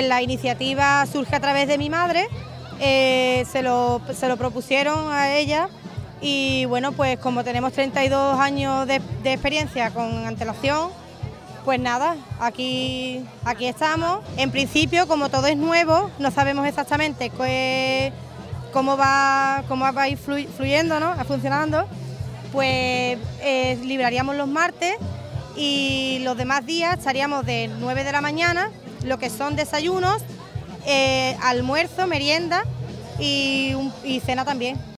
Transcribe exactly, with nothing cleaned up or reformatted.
la iniciativa surge a través de mi madre, eh, se, lo, se lo propusieron a ella y bueno, pues como tenemos treinta y dos años de, de experiencia con antelación, pues nada, aquí, aquí estamos. En principio, como todo es nuevo, no sabemos exactamente qué, cómo, va, cómo va a ir fluyendo, ¿no? funcionando, pues eh, libraríamos los martes y los demás días estaríamos de nueve de la mañana, lo que son desayunos, eh, almuerzo, merienda y, un, y cena también.